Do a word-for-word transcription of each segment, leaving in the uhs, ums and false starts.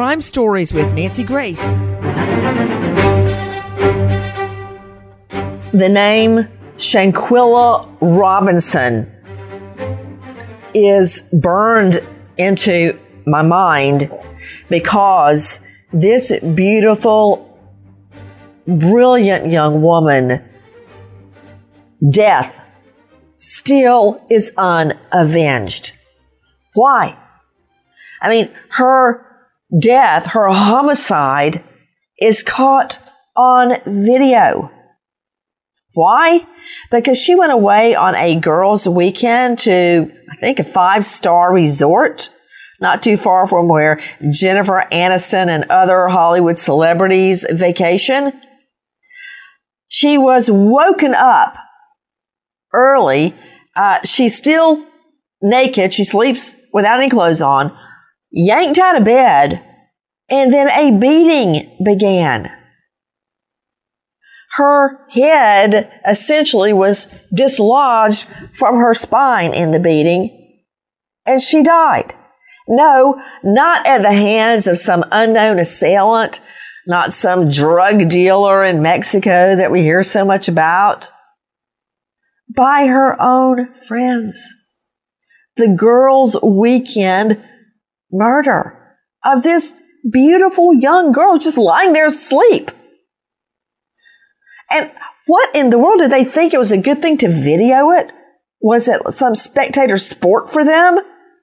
Crime Stories with Nancy Grace. The name Shanquella Robinson is burned into my mind because this beautiful, brilliant young woman, death still is unavenged. Why? I mean, her death, her homicide is caught on video. Why? Because she went away on a girls' weekend to, I think, a five-star resort, not too far from where Jennifer Aniston and other Hollywood celebrities vacation. She was woken up early. Uh, she's still naked. She sleeps without any clothes on, yanked out of bed, and then a beating began. Her head essentially was dislodged from her spine in the beating, and she died. No, not at the hands of some unknown assailant, not some drug dealer in Mexico that we hear so much about. By her own friends. The girls' weekend murder of this beautiful young girl just lying there asleep. And what in the world did they think it was a good thing to video it? Was it some spectator sport for them?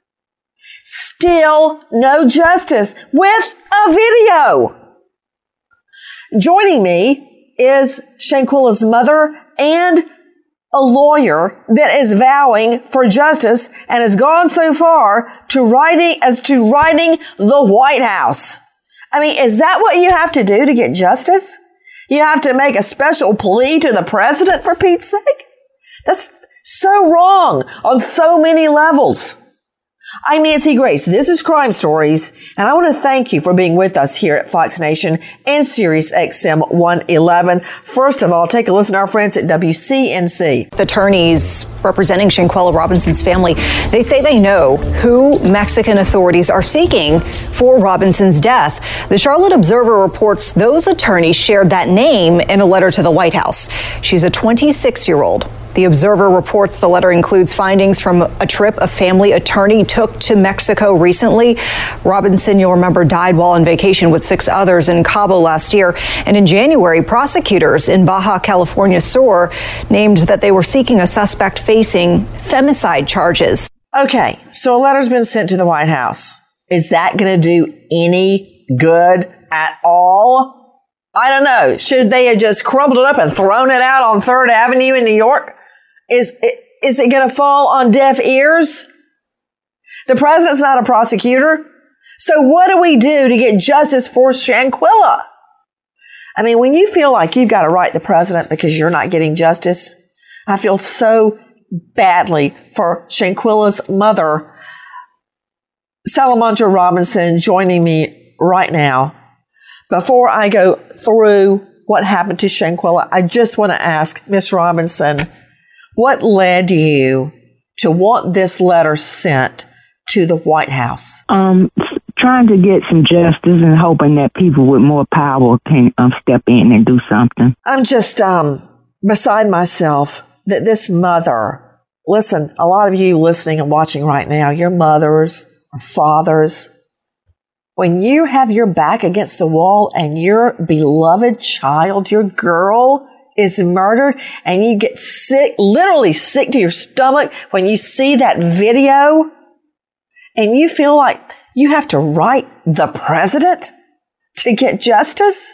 Still no justice with a video. Joining me is Shanquella's mother and a lawyer that is vowing for justice and has gone so far to writing as to writing the White House. I mean, is that what you have to do to get justice? You have to make a special plea to the president, for Pete's sake? That's so wrong on so many levels. I'm Nancy Grace. This is Crime Stories, and I want to thank you for being with us here at Fox Nation and Sirius X M one eleven. First of all, take a listen to our friends at W C N C. The attorneys representing Shanquella Robinson's family, they say they know who Mexican authorities are seeking for Robinson's death. The Charlotte Observer reports those attorneys shared that name in a letter to the White House. She's a twenty-six-year-old. The Observer reports the letter includes findings from a trip a family attorney took to Mexico recently. Robinson, you'll remember, died while on vacation with six others in Cabo last year. And in January, prosecutors in Baja California Sur named that they were seeking a suspect facing femicide charges. Okay, so a letter's been sent to the White House. Is that going to do any good at all? I don't know. Should they have just crumpled it up and thrown it out on Third Avenue in New York? Is it, is it going to fall on deaf ears? The president's not a prosecutor. So what do we do to get justice for Shanquella? I mean, when you feel like you've got to write the president because you're not getting justice, I feel so badly for Shanquella's mother, Salamandra Robinson, joining me right now. Before I go through what happened to Shanquella, I just want to ask Miss Robinson, what led you to want this letter sent to the White House? Um, trying to get some justice and hoping that people with more power can um, step in and do something. I'm just um, beside myself that this mother, listen, a lot of you listening and watching right now, your mothers or fathers, when you have your back against the wall and your beloved child, your girl, is murdered and you get sick, literally sick to your stomach when you see that video and you feel like you have to write the president to get justice.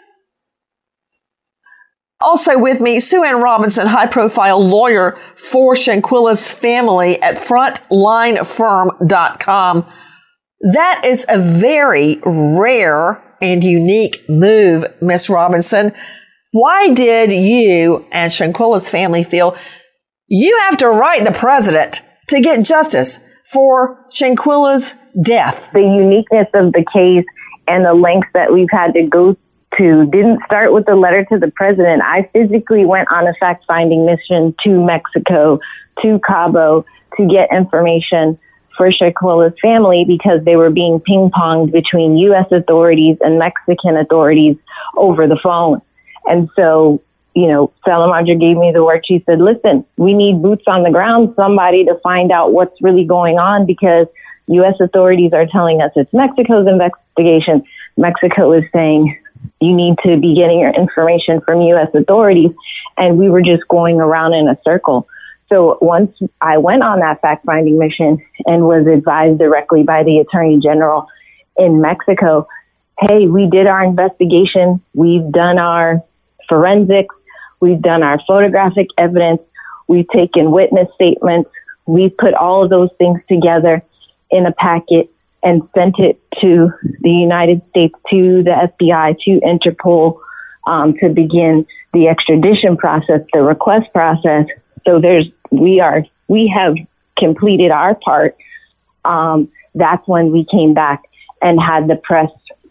Also with me, Sue Ann Robinson, high-profile lawyer for Shanquella's family at frontline firm dot com. That is a very rare and unique move, Miss Robinson. Why did you and Shanquella's family feel you have to write the president to get justice for Shanquella's death? The uniqueness of the case and the lengths that we've had to go to didn't start with the letter to the president. I physically went on a fact-finding mission to Mexico, to Cabo, to get information for Shanquilla's family because they were being ping-ponged between U S authorities and Mexican authorities over the phone. And so, you know, Salamandra gave me the word. She said, listen, we need boots on the ground, somebody to find out what's really going on, because U S authorities are telling us it's Mexico's investigation. Mexico is saying you need to be getting your information from U S authorities. And we were just going around in a circle. So once I went on that fact-finding mission and was advised directly by the Attorney General in Mexico, hey, we did our investigation. We've done our forensics. We've done our photographic evidence. We've taken witness statements. We've put all of those things together in a packet and sent it to the United States, to the F B I, to Interpol, um, to begin the extradition process, the request process. So there's, we are, we have completed our part. Um, that's when we came back and had the press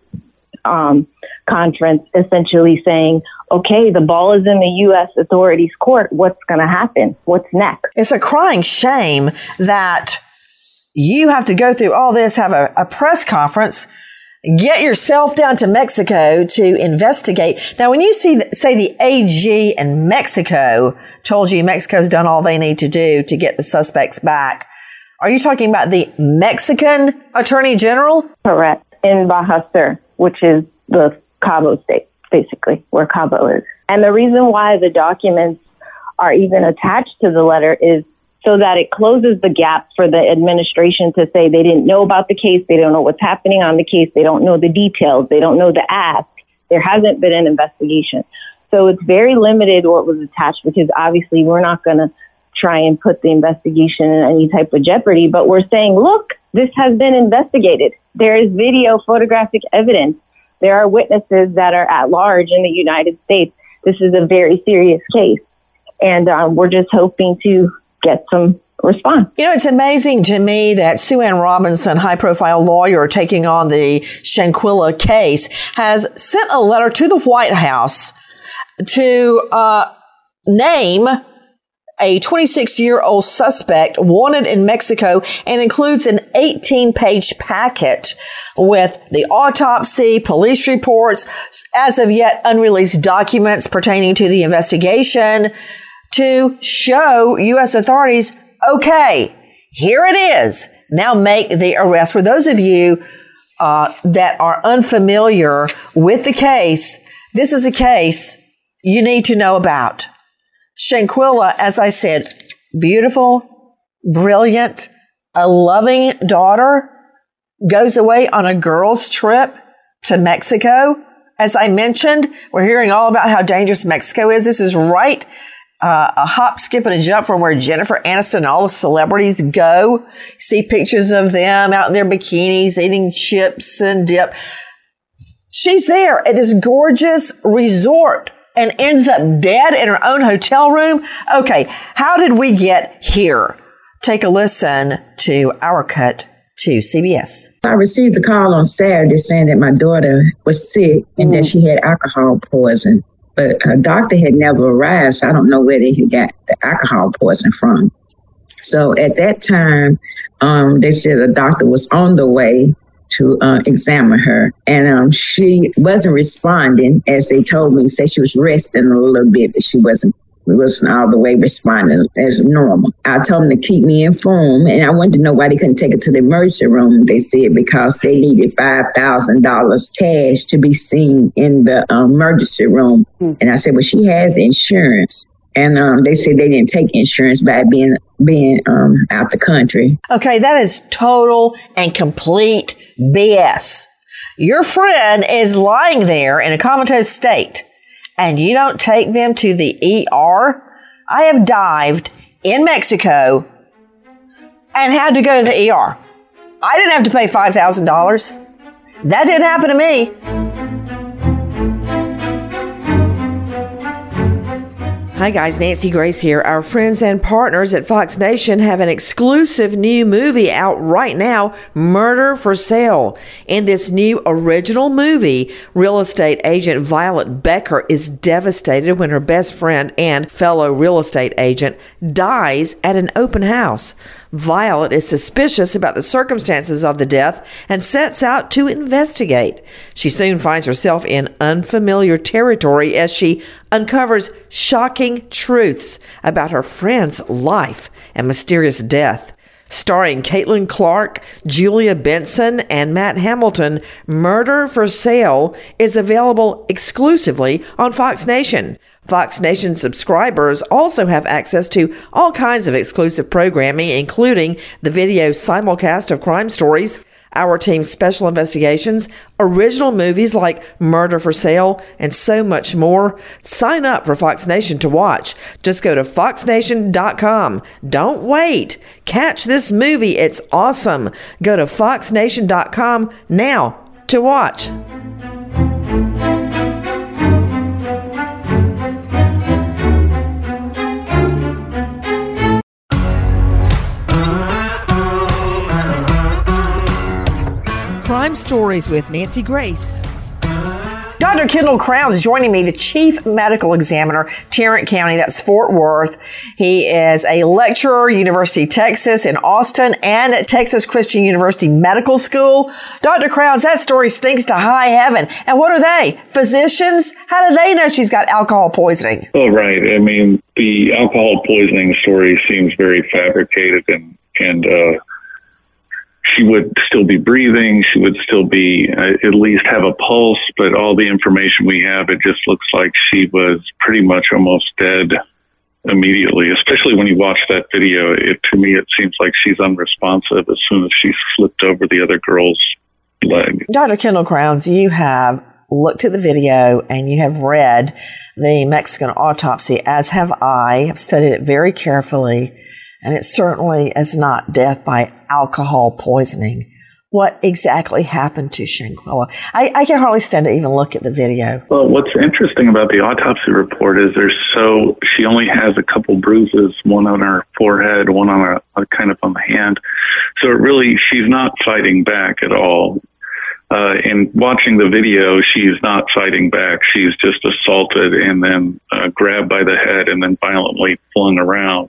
um, conference, essentially saying, okay, the ball is in the U S authorities' court. What's going to happen? What's next? It's a crying shame that you have to go through all this, have a, a press conference, get yourself down to Mexico to investigate. Now, when you see, say the A G in Mexico told you Mexico's done all they need to do to get the suspects back, are you talking about the Mexican Attorney General? Correct. In Baja Sur, which is the Cabo state, basically, where Cabo is. And the reason why the documents are even attached to the letter is so that it closes the gap for the administration to say they didn't know about the case, they don't know what's happening on the case, they don't know the details, they don't know the ask. There hasn't been an investigation. So it's very limited what was attached, because obviously we're not going to try and put the investigation in any type of jeopardy, but we're saying, look, this has been investigated. There is video, photographic evidence. There are witnesses that are at large in the United States. This is a very serious case. And um, we're just hoping to get some response. You know, it's amazing to me that Sue Ann Robinson, high-profile lawyer taking on the Shanquilla case, has sent a letter to the White House to uh, name a twenty-six-year-old suspect wanted in Mexico, and includes an eighteen-page packet with the autopsy, police reports, as of yet unreleased documents pertaining to the investigation, to show U S authorities, okay, here it is. Now make the arrest. For those of you uh, that are unfamiliar with the case, this is a case you need to know about. Shanquilla, as I said, beautiful, brilliant, a loving daughter, goes away on a girls' trip to Mexico. As I mentioned, we're hearing all about how dangerous Mexico is. This is right Uh, a hop, skip, and a jump from where Jennifer Aniston and all the celebrities go. See pictures of them out in their bikinis, eating chips and dip. She's there at this gorgeous resort and ends up dead in her own hotel room. Okay, how did we get here? Take a listen to our cut to C B S. I received a call on Saturday saying that my daughter was sick and mm. that she had alcohol poison. But her doctor had never arrived, so I don't know where they had got the alcohol poison from. So at that time, um, they said a doctor was on the way to uh, examine her. And um, she wasn't responding, as they told me. Said she was resting a little bit, but she wasn't wasn't all the way responding as normal. I told them to keep me informed, and I wanted to know why they couldn't take her to the emergency room. They said because they needed five thousand dollars cash to be seen in the um, emergency room. Mm. And I said, well, she has insurance. And um, they said they didn't take insurance by being being um, out the country. Okay, that is total and complete B S. Your friend is lying there in a comatose state, and you don't take them to the E R? I have dived in Mexico and had to go to the E R. I didn't have to pay five thousand dollars. That didn't happen to me. Hi guys, Nancy Grace here. Our friends and partners at Fox Nation have an exclusive new movie out right now, Murder for Sale. In this new original movie, real estate agent Violet Becker is devastated when her best friend and fellow real estate agent dies at an open house. Violet is suspicious about the circumstances of the death and sets out to investigate. She soon finds herself in unfamiliar territory as she uncovers shocking truths about her friend's life and mysterious death. Starring Caitlin Clark, Julia Benson, and Matt Hamilton, Murder for Sale is available exclusively on Fox Nation. Fox Nation subscribers also have access to all kinds of exclusive programming, including the video simulcast of crime stories, Our Team's special investigations, original movies like Murder for Sale, and so much more. Sign up for Fox Nation to watch. Just go to fox nation dot com. Don't wait. Catch this movie. It's awesome. Go to fox nation dot com now to watch. Crime Stories with Nancy Grace. Doctor Kendall Crowns is joining me, the Chief Medical Examiner, Tarrant County, that's Fort Worth. He is a lecturer, University of Texas in Austin, and at Texas Christian University Medical School. Doctor Crowns, that story stinks to high heaven. And what are they? Physicians? How do they know she's got alcohol poisoning? Oh, right. I mean, the alcohol poisoning story seems very fabricated, and, and, uh, she would still be breathing. She would still be, uh, at least have a pulse, but all the information we have, it just looks like she was pretty much almost dead immediately, especially when you watch that video. It, to me, it seems like she's unresponsive as soon as she flipped over the other girl's leg. Doctor Kendall Crowns, you have looked at the video and you have read the Mexican autopsy, as have I. I've studied it very carefully. And it certainly is not death by alcohol poisoning. What exactly happened to Shanquella? I, I can hardly stand to even look at the video. Well, what's interesting about the autopsy report is there's so, she only has a couple bruises, one on her forehead, one on a, a kind of on the hand. So it really, she's not fighting back at all. Uh, in watching the video, she's not fighting back. She's just assaulted and then uh, grabbed by the head and then violently flung around.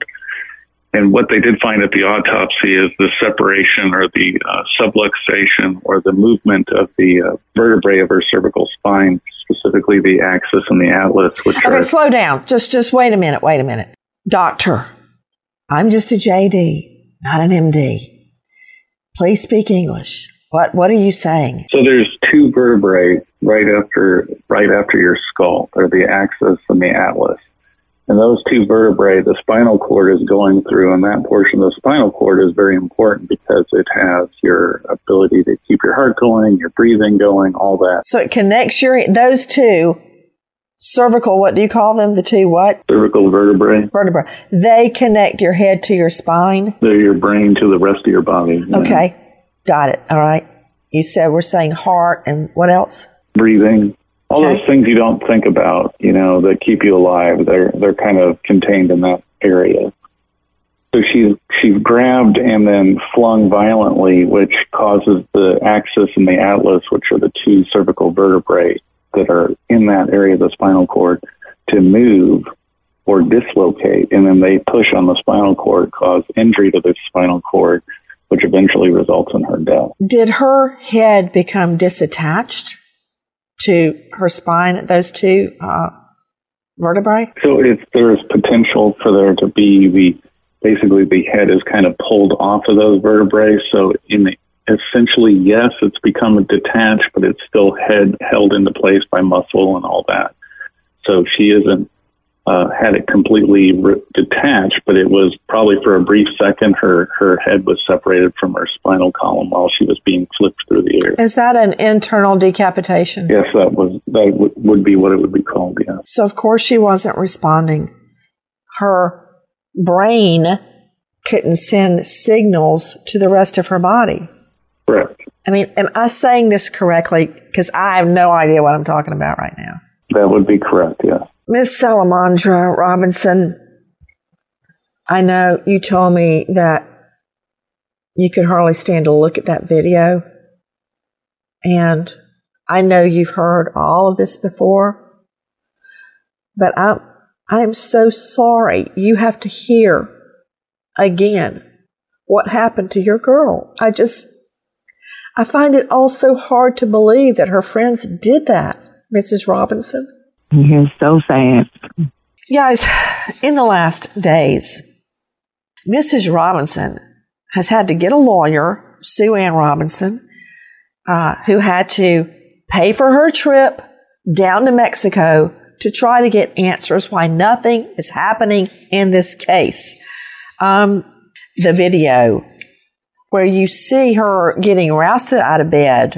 And what they did find at the autopsy is the separation or the uh, subluxation or the movement of the uh, vertebrae of her cervical spine, specifically the axis and the atlas. Which okay, are- slow down. Just, just wait a minute. Wait a minute. Doctor, I'm just a J D, not an M D. Please speak English. What, what are you saying? So there's two vertebrae right after, right after your skull. They're the axis and the atlas. And those two vertebrae, the spinal cord is going through, and that portion of the spinal cord is very important because it has your ability to keep your heart going, your breathing going, all that. So it connects your, those two cervical, what do you call them? The two what? Cervical vertebrae. Vertebrae. They connect your head to your spine? They're your brain to the rest of your body. Yeah. Okay. Got it. All right. You said we're saying heart and what else? Breathing. All okay. those things you don't think about, you know, that keep you alive, they're they're kind of contained in that area. So she's she's grabbed and then flung violently, which causes the axis and the atlas, which are the two cervical vertebrae that are in that area of the spinal cord, to move or dislocate, and then they push on the spinal cord, cause injury to the spinal cord, which eventually results in her death. Did her head become disattached to her spine, those two uh, vertebrae? So if there's potential for there to be the, basically the head is kind of pulled off of those vertebrae. So in the, essentially, yes, it's become detached, but it's still head held into place by muscle and all that. So she isn't uh, had it completely re- detached, but it was probably for a brief second, her, her head was separated from her spinal column while she was being flipped through the air. Is that an internal decapitation? Yes, that was that w- would be what it would be called, yeah. So, of course, she wasn't responding. Her brain couldn't send signals to the rest of her body. Correct. I mean, am I saying this correctly? Because I have no idea what I'm talking about right now. That would be correct, yes. Miss Salamandra Robinson, I know you told me that you could hardly stand to look at that video. And I know you've heard all of this before. But I'm, I'm so sorry you have to hear again what happened to your girl. I just, I find it all so hard to believe that her friends did that, Missus Robinson. It's so sad. Guys, in the last days, Missus Robinson has had to get a lawyer, Sue Ann Robinson, uh, who had to pay for her trip down to Mexico to try to get answers why nothing is happening in this case. Um, the video where you see her getting roused out of bed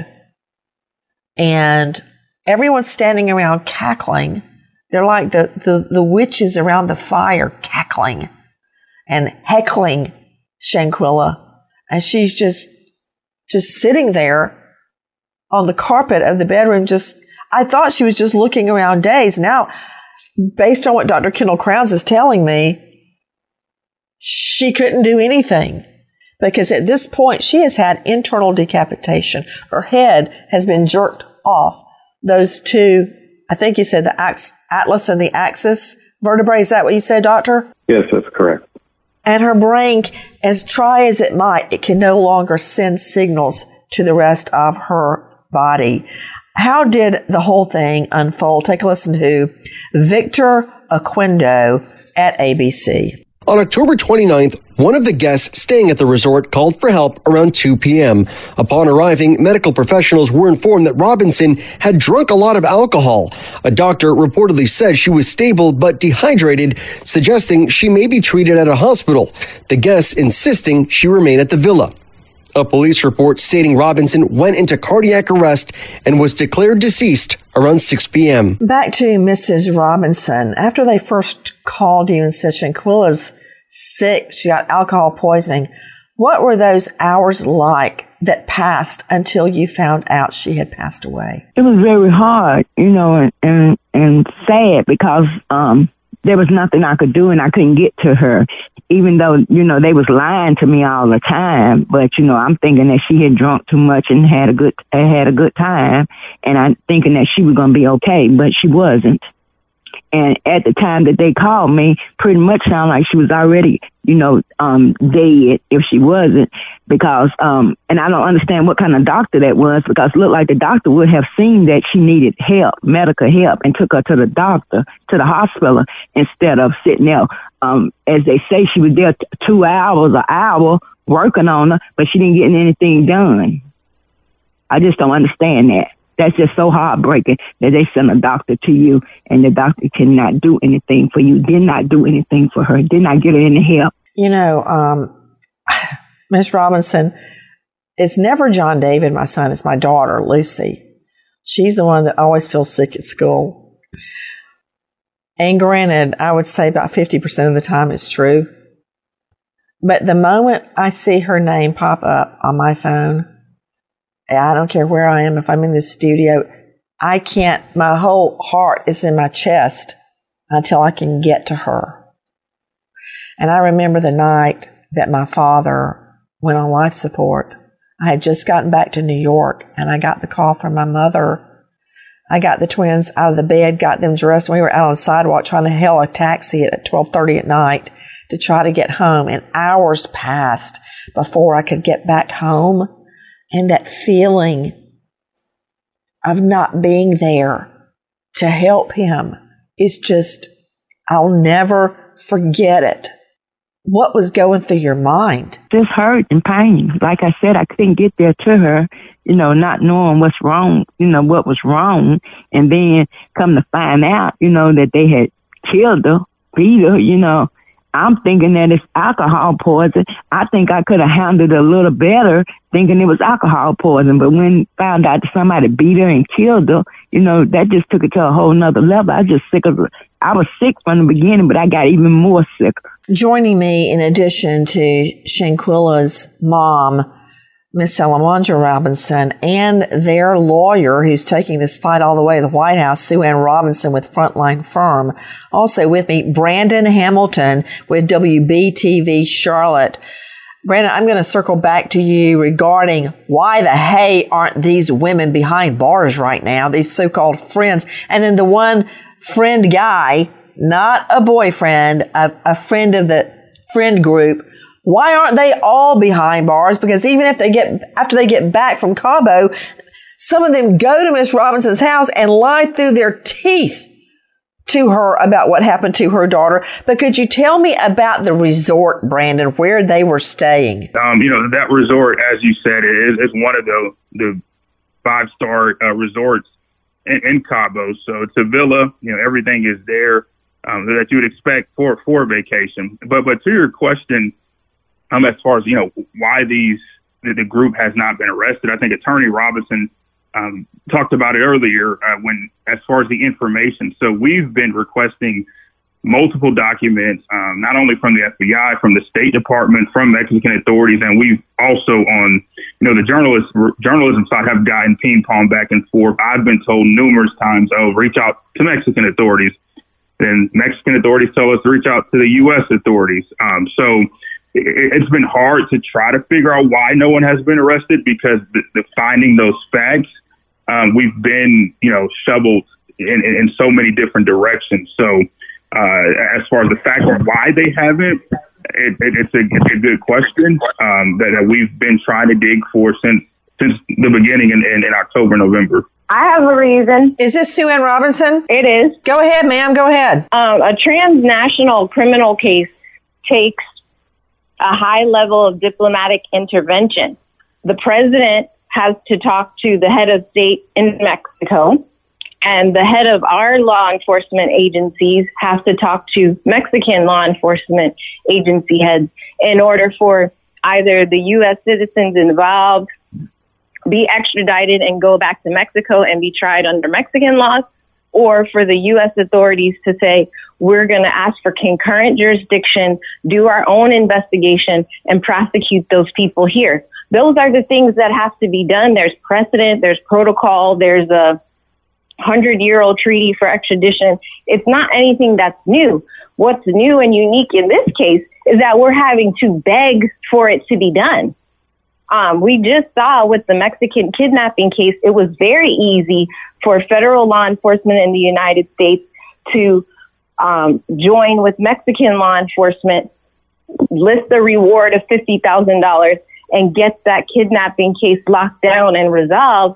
and everyone's standing around cackling. They're like the, the, the witches around the fire cackling and heckling Shanquella. And she's just, just sitting there on the carpet of the bedroom. Just, I thought she was just looking around dazed. Now, based on what Doctor Kendall Crowns is telling me, she couldn't do anything because at this point she has had internal decapitation. Her head has been jerked off. Those two, I think you said the atlas and the axis vertebrae. Is that what you said, Doctor? Yes, that's correct. And her brain, as try as it might, it can no longer send signals to the rest of her body. How did the whole thing unfold? Take a listen to Victor Oquendo at A B C. On October twenty-ninth, one of the guests staying at the resort called for help around two p.m. Upon arriving, medical professionals were informed that Robinson had drunk a lot of alcohol. A doctor reportedly said she was stable but dehydrated, suggesting she may be treated at a hospital. The guests insisting she remain at the villa. A police report stating Robinson went into cardiac arrest and was declared deceased around six p.m. Back to Missus Robinson. After they first called you and said Shanquella's sick, she got alcohol poisoning, what were those hours like that passed until you found out she had passed away? It was very hard, you know, and and, and sad because um, there was nothing I could do and I couldn't get to her. Even though, you know, they was lying to me all the time, but, you know, I'm thinking that she had drunk too much and had a good, had a good time. And I'm thinking that she was going to be okay, but she wasn't. And at the time that they called me, pretty much sounded like she was already, you know, um, dead if she wasn't, because, um, and I don't understand what kind of doctor that was, because it looked like the doctor would have seen that she needed help, medical help, and took her to the doctor, to the hospital, instead of sitting there. Um, as they say, she was there t- two hours, an hour working on her, but she didn't get anything done. I just don't understand that. That's just so heartbreaking that they send a doctor to you and the doctor cannot do anything for you, did not do anything for her, did not get her any help. You know, um, Miss Robinson, it's never John David, my son. It's my daughter, Lucy. She's the one that always feels sick at school. And granted, I would say about fifty percent of the time it's true. But the moment I see her name pop up on my phone, I don't care where I am, if I'm in the studio, I can't, my whole heart is in my chest until I can get to her. And I remember the night that my father went on life support. I had just gotten back to New York and I got the call from my mother. I got the twins out of the bed, got them dressed. We were out on the sidewalk trying to hail a taxi at twelve thirty at night to try to get home. And hours passed before I could get back home. And that feeling of not being there to help him is just, I'll never forget it. What was going through your mind? Just hurt and pain. Like I said, I couldn't get there to her, you know, not knowing what's wrong, you know, what was wrong. And then come to find out, you know, that they had killed her, beat her, you know. I'm thinking that it's alcohol poison. I think I could have handled it a little better thinking it was alcohol poison. But when found out that somebody beat her and killed her, you know, that just took it to a whole nother level. I just sick of it. I was sick from the beginning, but I got even more sicker. Joining me, in addition to Shanquella's mom, Miss Salamandra Robinson, and their lawyer who's taking this fight all the way to the White House, Sue Ann Robinson with Frontline Firm. Also with me, Brandon Hamilton with W B T V Charlotte. Brandon, I'm going to circle back to you regarding why the hey aren't these women behind bars right now, these so-called friends. And then the one friend guy, not a boyfriend, a, a friend of the friend group, Why aren't they all behind bars? Because even if they get, after they get back from Cabo, some of them go to Miss Robinson's house and lie through their teeth to her about what happened to her daughter. But could you tell me about the resort, Brandon, where they were staying? Um, you know, that resort, as you said, is, is one of the, the five-star uh, resorts in, in Cabo. So it's a villa. You know, everything is there um, that you would expect for, for vacation. But, but to your question, um, as far as, you know, why these the, the group has not been arrested, I think Attorney Robinson Um, talked about it earlier uh, when, as far as the information. So we've been requesting multiple documents, um, not only from the F B I, from the State Department, from Mexican authorities, and we've also on, you know, the journalist journalism side have gotten ping pong back and forth. I've been told numerous times, oh, reach out to Mexican authorities. Then Mexican authorities tell us to reach out to the U S authorities. Um, so it, it's been hard to try to figure out why no one has been arrested, because the, the finding those facts, Um, we've been, you know, shoveled in, in, in so many different directions. So uh, as far as the fact of why they haven't, it, it, it's, a, it's a good question um, that, that we've been trying to dig for since since the beginning in, in, in October, November. I have a reason. Is this Sue Ann Robinson? It is. Go ahead, ma'am. Go ahead. Um, a transnational criminal case takes a high level of diplomatic intervention. The president has to talk to the head of state in Mexico, and the head of our law enforcement agencies has to talk to Mexican law enforcement agency heads in order for either the U S citizens involved be extradited and go back to Mexico and be tried under Mexican laws, or for the U S authorities to say, we're going to ask for concurrent jurisdiction, do our own investigation, and prosecute those people here. Those are the things that have to be done. There's precedent, there's protocol, there's a hundred-year-old treaty for extradition. It's not anything that's new. What's new and unique in this case is that we're having to beg for it to be done. Um, we just saw with the Mexican kidnapping case, it was very easy for federal law enforcement in the United States to um, join with Mexican law enforcement, list the reward of fifty thousand dollars, and get that kidnapping case locked down and resolved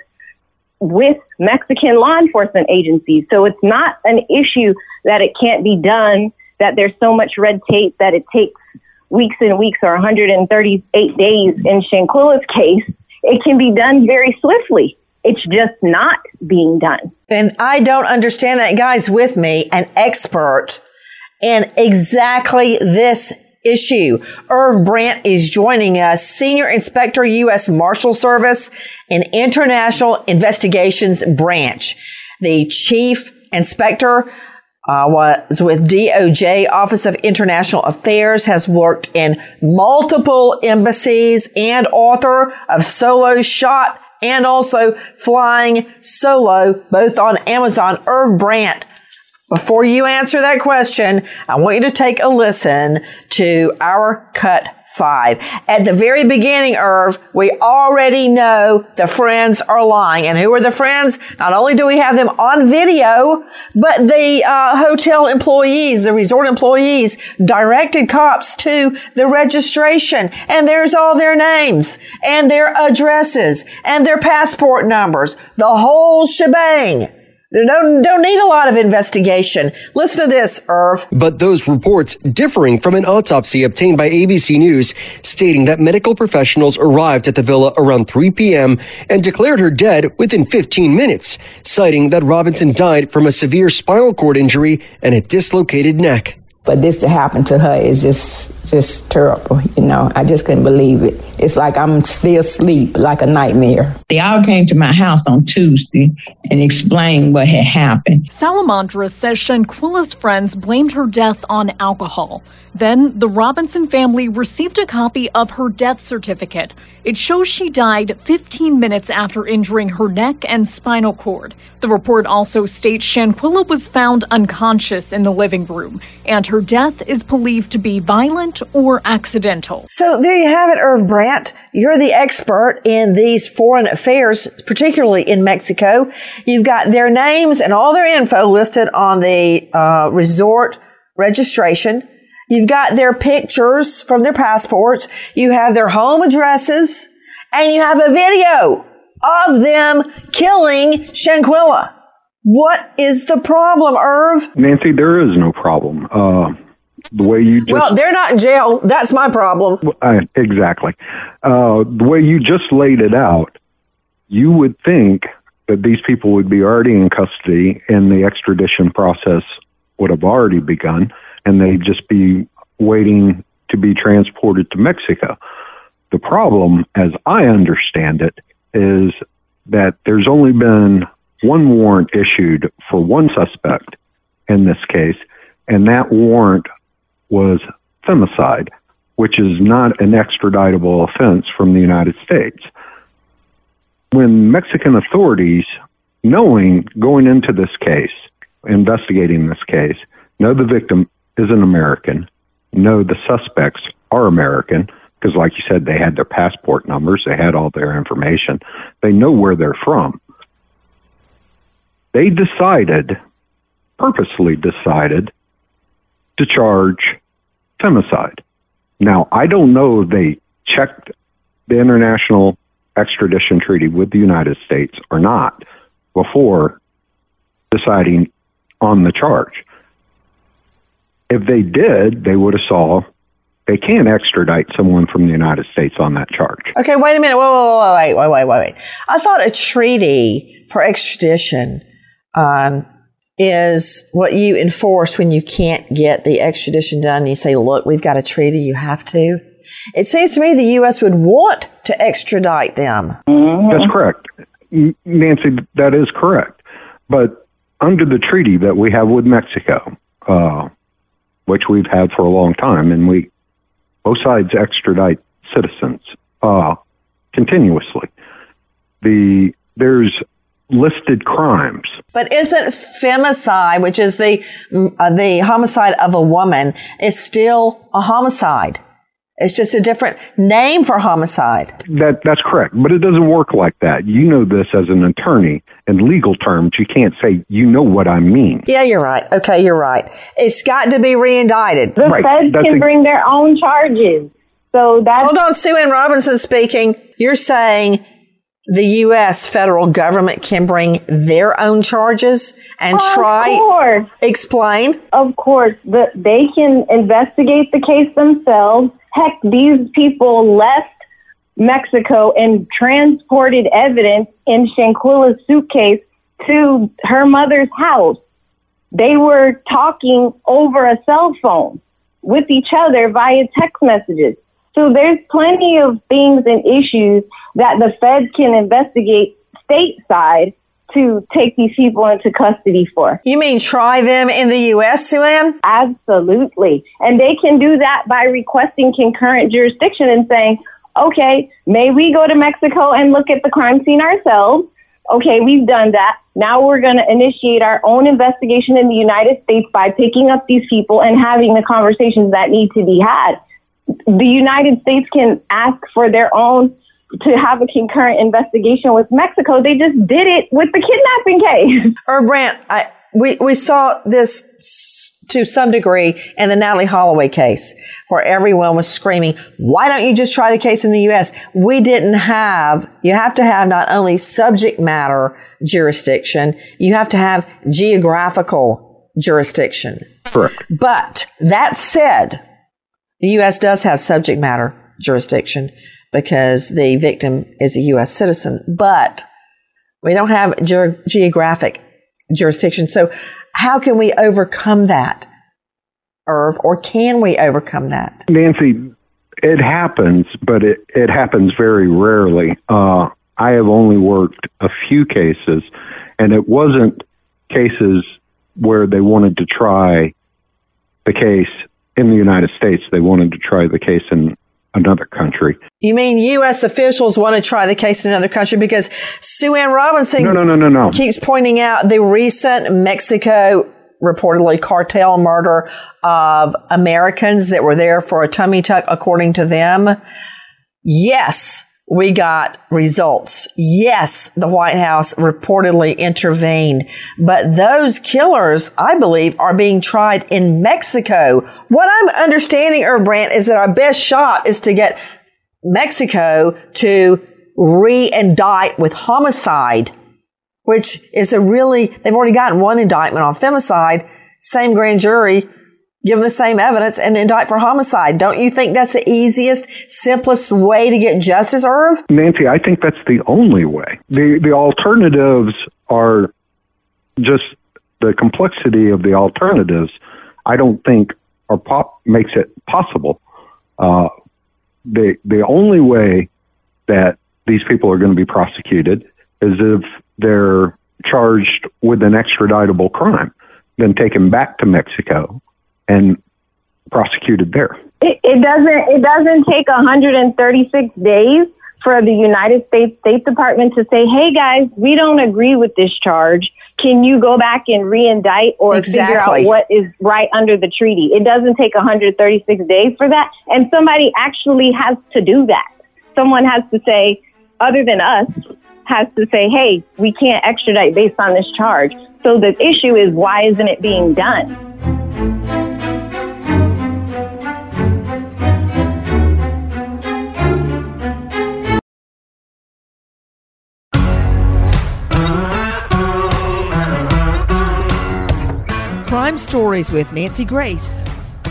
with Mexican law enforcement agencies. So it's not an issue that it can't be done, that there's so much red tape that it takes weeks and weeks or one hundred thirty-eight days in Shanquilla's case. It can be done very swiftly. It's just not being done. And I don't understand that. Guys, with me, an expert in exactly this issue. Irv Brandt is joining us, Senior Inspector, U S Marshal Service and International Investigations Branch. The Chief Inspector uh, was with D O J, Office of International Affairs, has worked in multiple embassies, and author of Solo Shot and also Flying Solo, both on Amazon. Irv Brandt, before you answer that question, I want you to take a listen to our Cut five. At the very beginning, Irv, we already know the friends are lying. And who are the friends? Not only do we have them on video, but the uh, hotel employees, the resort employees, directed cops to the registration. And there's all their names and their addresses and their passport numbers, the whole shebang. They don't, don't need a lot of investigation. Listen to this, Irv. But those reports differing from an autopsy obtained by A B C News stating that medical professionals arrived at the villa around three p.m. and declared her dead within fifteen minutes, citing that Robinson died from a severe spinal cord injury and a dislocated neck. For this to happen to her is just just terrible, you know. I just couldn't believe it. It's like I'm still asleep, like a nightmare. They all came to my house on Tuesday and explained what had happened. Salamandra says Shanquilla's friends blamed her death on alcohol. Then the Robinson family received a copy of her death certificate. It shows she died fifteen minutes after injuring her neck and spinal cord. The report also states Shanquilla was found unconscious in the living room, and her death is believed to be violent or accidental. So there you have it, Irv Brandt. You're the expert in these foreign affairs, particularly in Mexico. You've got their names and all their info listed on the uh, resort registration. You've got their pictures from their passports. You have their home addresses, and you have a video of them killing Shanquella. What is the problem, Irv? Nancy, there is no problem. Uh, the way you just, well, they're not in jail. That's my problem. Uh, exactly. Uh, the way you just laid it out, you would think that these people would be already in custody and the extradition process would have already begun, and they'd just be waiting to be transported to Mexico. The problem, as I understand it, is that there's only been one warrant issued for one suspect in this case, and that warrant was femicide, which is not an extraditable offense from the United States. When Mexican authorities, knowing going into this case, investigating this case, know the victim is an American, know the suspects are American, because like you said, they had their passport numbers, they had all their information, they know where they're from. They decided, purposely decided, to charge femicide. Now, I don't know if they checked the international extradition treaty with the United States or not before deciding on the charge. If they did, they would have saw they can't extradite someone from the United States on that charge. Okay, wait a minute. Whoa, whoa, whoa, wait, wait, wait, wait, wait. I thought a treaty for extradition um, is what you enforce when you can't get the extradition done. You say, look, we've got a treaty, you have to. It seems to me the U S would want to extradite them. Mm-hmm. That's correct. Nancy, that is correct. But under the treaty that we have with Mexico, uh, which we've had for a long time, and we both sides extradite citizens uh, continuously. The there's listed crimes. But isn't femicide, which is the uh, the homicide of a woman, is still a homicide? It's just a different name for homicide. That that's correct, but it doesn't work like that. You know this as an attorney. In legal terms, you can't say, you know what I mean. Yeah, you're right. Okay, you're right. It's got to be re-indicted. The right. feds That's can a- bring their own charges. So that's... Hold on, Sue Ann Robinson speaking. You're saying the U S federal government can bring their own charges and of try... Of course. Explain. Of course. The, they can investigate the case themselves. Heck, these people left Mexico and transported evidence in Shanquilla's suitcase to her mother's house. They were talking over a cell phone with each other via text messages. So there's plenty of things and issues that the Fed can investigate stateside to take these people into custody for. You mean try them in the U S, Sue Ann? Absolutely. And they can do that by requesting concurrent jurisdiction and saying, okay, may we go to Mexico and look at the crime scene ourselves? Okay, we've done that. Now we're going to initiate our own investigation in the United States by picking up these people and having the conversations that need to be had. The United States can ask for their own to have a concurrent investigation with Mexico. They just did it with the kidnapping case. Or Brant, I, we, we saw this to some degree in the Natalie Holloway case, where everyone was screaming, why don't you just try the case in the U S? We didn't have, you have to have not only subject matter jurisdiction, you have to have geographical jurisdiction. Correct. But that said, the U S does have subject matter jurisdiction because the victim is a U S citizen, but we don't have ge- geographic jurisdiction. So how can we overcome that, Irv, or can we overcome that? Nancy, it happens, but it, it happens very rarely. Uh, I have only worked a few cases, and it wasn't cases where they wanted to try the case in the United States. They wanted to try the case in another country. You mean U S officials want to try the case in another country? Because Sue Ann Robinson no, no, no, no, no. keeps pointing out the recent Mexico reportedly cartel murder of Americans that were there for a tummy tuck, according to them. Yes, we got results. Yes, the White House reportedly intervened, but those killers, I believe, are being tried in Mexico. What I'm understanding, Irv Brandt, is that our best shot is to get Mexico to re-indict with homicide, which is a really, they've already gotten one indictment on femicide, same grand jury, give them the same evidence and indict for homicide. Don't you think that's the easiest, simplest way to get justice, Irv? Nancy, I think that's the only way. The the alternatives are just the complexity of the alternatives. I don't think are pop makes it possible. Uh, the the only way that these people are going to be prosecuted is if they're charged with an extraditable crime, then taken back to Mexico and prosecuted there. It, it doesn't. It doesn't take one hundred thirty-six days for the United States State Department to say, "Hey guys, we don't agree with this charge. Can you go back and re-indict or exactly. figure out what is right under the treaty?" It doesn't take one hundred thirty-six days for that, and somebody actually has to do that. Someone has to say, other than us, has to say, "Hey, we can't extradite based on this charge." So the issue is, why isn't it being done? Crime Stories with Nancy Grace.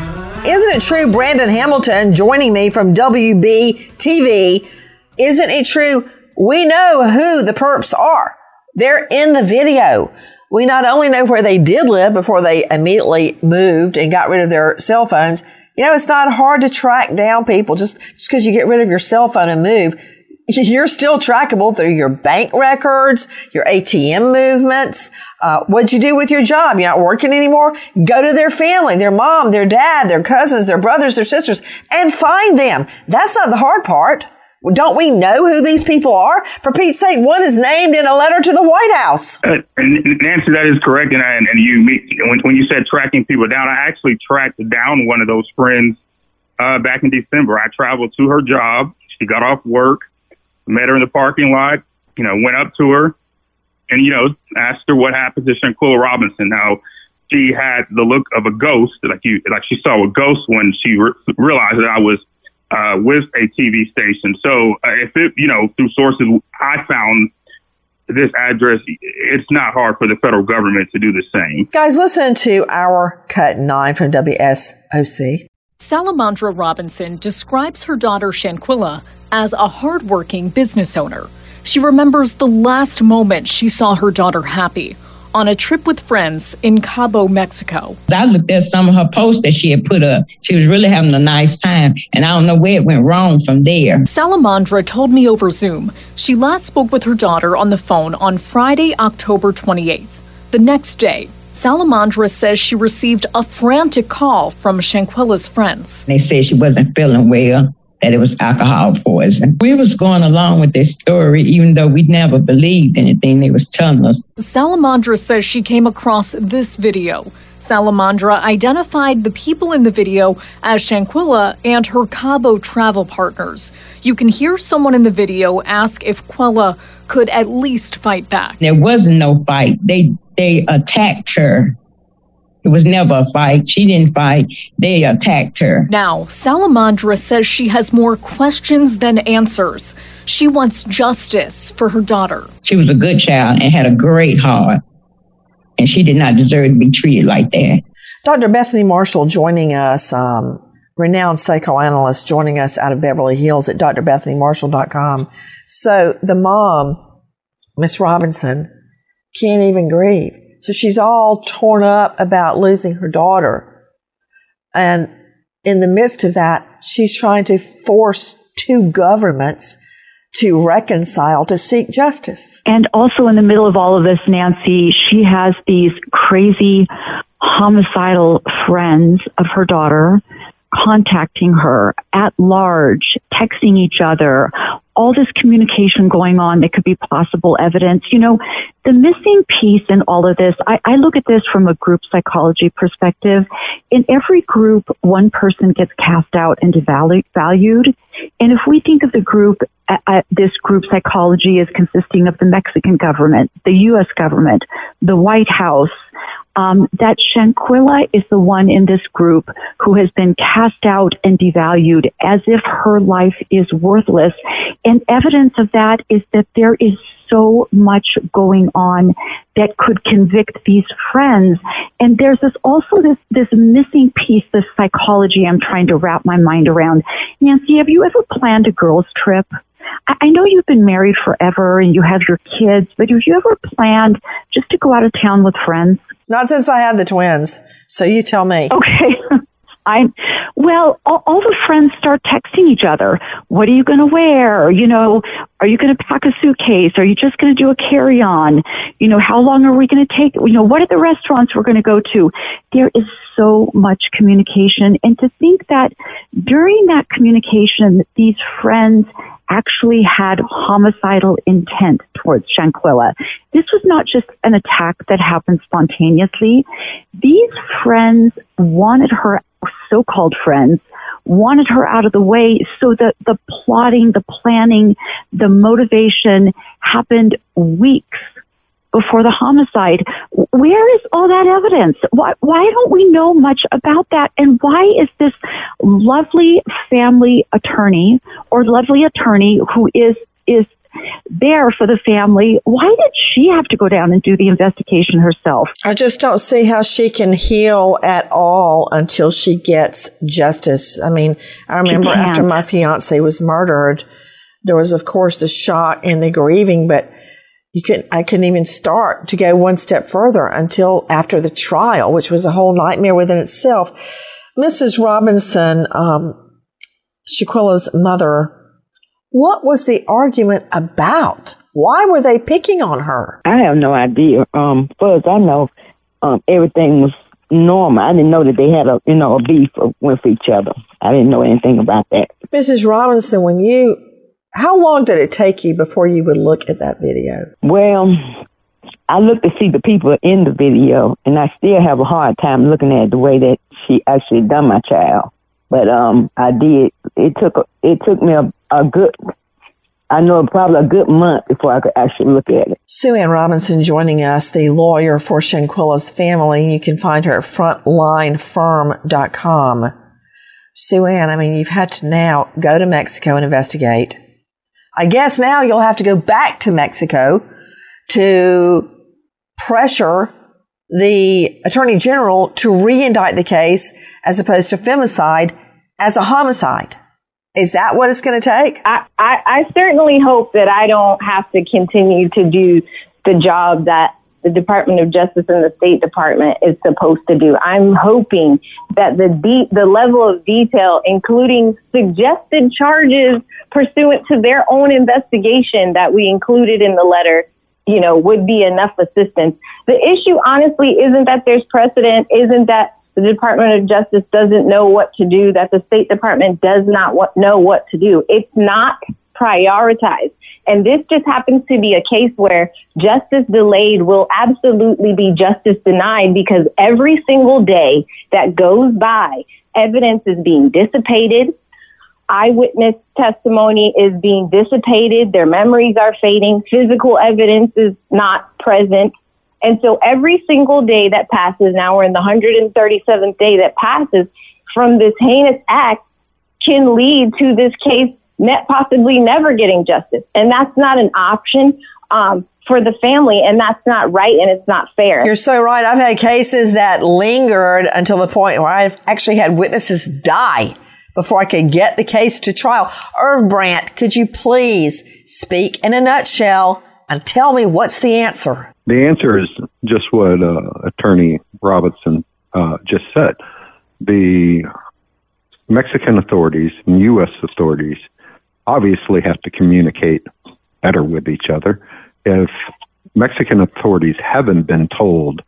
Isn't it true, Brandon Hamilton joining me from W B T V, isn't it true, we know who the perps are. They're in the video. We not only know where they did live before they immediately moved and got rid of their cell phones. You know, it's not hard to track down people just just because you get rid of your cell phone and move. You're still trackable through your bank records, your A T M movements. Uh, what'd you do with your job? You're not working anymore? Go to their family, their mom, their dad, their cousins, their brothers, their sisters, and find them. That's not the hard part. Don't we know who these people are? For Pete's sake, one is named in a letter to the White House. Uh, and Nancy, that is correct. And, I, and you, when, when you said tracking people down, I actually tracked down one of those friends uh, back in December. I traveled to her job. She got off work, met her in the parking lot, you know, went up to her and, you know, asked her what happened to Shanquella Robinson. Now, she had the look of a ghost, like you, like she saw a ghost when she re- realized that I was Uh, with a T V station. So uh, if it, you know, through sources I found this address, it's not hard for the federal government to do the same. Guys, listen to our cut nine from W S O C. Salamandra Robinson describes her daughter Shanquella as a hardworking business owner. She remembers the last moment she saw her daughter happy on a trip with friends in Cabo, Mexico. I looked at some of her posts that she had put up. She was really having a nice time, and I don't know where it went wrong from there. Salamandra told me over Zoom she last spoke with her daughter on the phone on Friday, October twenty-eighth. The next day, Salamandra says she received a frantic call from Shanquella's friends. They said she wasn't feeling well, that it was alcohol poison. We was going along with this story, even though we never believed anything they was telling us. Salamandra says she came across this video. Salamandra identified the people in the video as Shanquella and her Cabo travel partners. You can hear someone in the video ask if Quella could at least fight back. There wasn't no fight. They they attacked her. It was never a fight. She didn't fight. They attacked her. Now, Salamandra says she has more questions than answers. She wants justice for her daughter. She was a good child and had a great heart, and she did not deserve to be treated like that. Doctor Bethany Marshall joining us, um, renowned psychoanalyst joining us out of Beverly Hills at d r bethany marshall dot com. So the mom, Miss Robinson, can't even grieve. So she's all torn up about losing her daughter. And in the midst of that, she's trying to force two governments to reconcile, to seek justice. And also in the middle of all of this, Nancy, she has these crazy homicidal friends of her daughter contacting her at large, texting each other, all this communication going on that could be possible evidence. You know, the missing piece in all of this, I, I look at this from a group psychology perspective. In every group, one person gets cast out and devalued. And if we think of the group uh, uh, this group psychology is consisting of the Mexican government, the U S government, the White House, um, that Shanquella is the one in this group who has been cast out and devalued as if her life is worthless. And evidence of that is that there is so much going on that could convict these friends. And there's this also this, this missing piece, this psychology I'm trying to wrap my mind around. Nancy, have you ever planned a girls' trip? I, I know you've been married forever and you have your kids, but have you ever planned just to go out of town with friends? Not since I had the twins. So you tell me. Okay. I, well, all, all the friends start texting each other. What are you going to wear? You know, are you going to pack a suitcase? Are you just going to do a carry-on? You know, how long are we going to take? You know, what are the restaurants we're going to go to? There is so much communication. And to think that during that communication, these friends actually had homicidal intent towards Shanquella. This was not just an attack that happened spontaneously. These friends wanted her, so-called friends, wanted her out of the way so that the plotting, the planning, the motivation happened weeks before the homicide. Where is all that evidence? Why, why don't we know much about that? And why is this lovely family attorney or lovely attorney who is, is there for the family, why did she have to go down and do the investigation herself? I just don't see how she can heal at all until she gets justice. I mean, I remember after my fiance was murdered, there was, of course, the shock and the grieving, but You couldn't, I couldn't even start to go one step further until after the trial, which was a whole nightmare within itself. Missus Robinson, um, Shanquella's mother, what was the argument about? Why were they picking on her? I have no idea. Um, first, I know um, everything was normal. I didn't know that they had a, you know, a beef with each other. I didn't know anything about that. Missus Robinson, when you, how long did it take you before you would look at that video? Well, I looked to see the people in the video, and I still have a hard time looking at the way that she actually done my child. But um, I did. It took it took me a, a good, I know probably a good month before I could actually look at it. Sue Ann Robinson joining us, the lawyer for Shanquella's family. You can find her at frontline firm dot com. Sue Ann, I mean, you've had to now go to Mexico and investigate. I guess now you'll have to go back to Mexico to pressure the Attorney General to re-indict the case as opposed to femicide as a homicide. Is that what it's going to take? I, I, I certainly hope that I don't have to continue to do the job that the Department of Justice and the State Department is supposed to do. I'm hoping that the de- the level of detail, including suggested charges pursuant to their own investigation that we included in the letter, you know, would be enough assistance. The issue, honestly, isn't that there's precedent, isn't that the Department of Justice doesn't know what to do, that the State Department does not what, know what to do. It's not prioritized. And this just happens to be a case where justice delayed will absolutely be justice denied, because every single day that goes by, evidence is being dissipated. Eyewitness testimony is being dissipated. Their memories are fading. Physical evidence is not present. And so every single day that passes, now we're in the one hundred thirty-seventh day that passes from this heinous act, can lead to this case net possibly never getting justice. And that's not an option um, for the family. And that's not right. And it's not fair. You're so right. I've had cases that lingered until the point where I've actually had witnesses die before I could get the case to trial. Irv Brandt, could you please speak in a nutshell and tell me what's the answer? The answer is just what uh, Attorney Robinson uh, just said. The Mexican authorities and U S authorities obviously have to communicate better with each other. If Mexican authorities haven't been told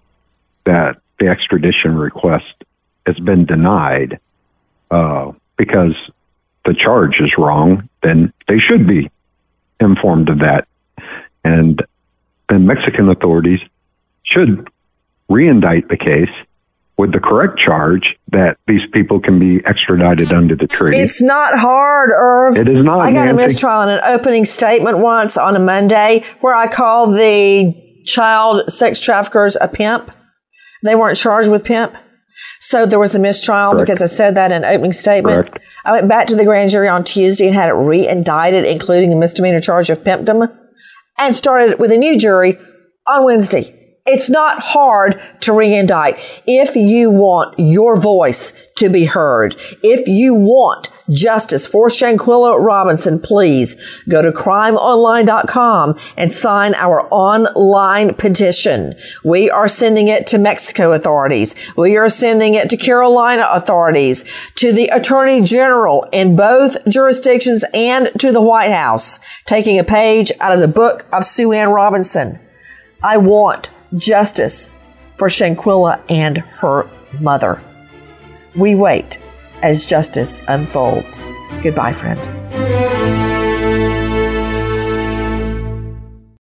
that the extradition request has been denied uh, because the charge is wrong, then they should be informed of that. And then Mexican authorities should re-indict the case with the correct charge, that these people can be extradited under the treaty. It's not hard, Irv. It is not, I got Nancy. a mistrial in an opening statement once on a Monday where I called the child sex traffickers a pimp. They weren't charged with pimp. So there was a mistrial Correct. because I said that in opening statement. Correct. I went back to the grand jury on Tuesday and had it re-indicted, including a misdemeanor charge of pimpdom, and started with a new jury on Wednesday. It's not hard to re-indict. If you want your voice to be heard, if you want justice for Shanquella Robinson, please go to crime online dot com and sign our online petition. We are sending it to Mexico authorities. We are sending it to Carolina authorities, to the Attorney General in both jurisdictions, and to the White House, taking a page out of the book of Sue Ann Robinson. I want justice for Shanquella and her mother. We wait as justice unfolds. Goodbye, friend.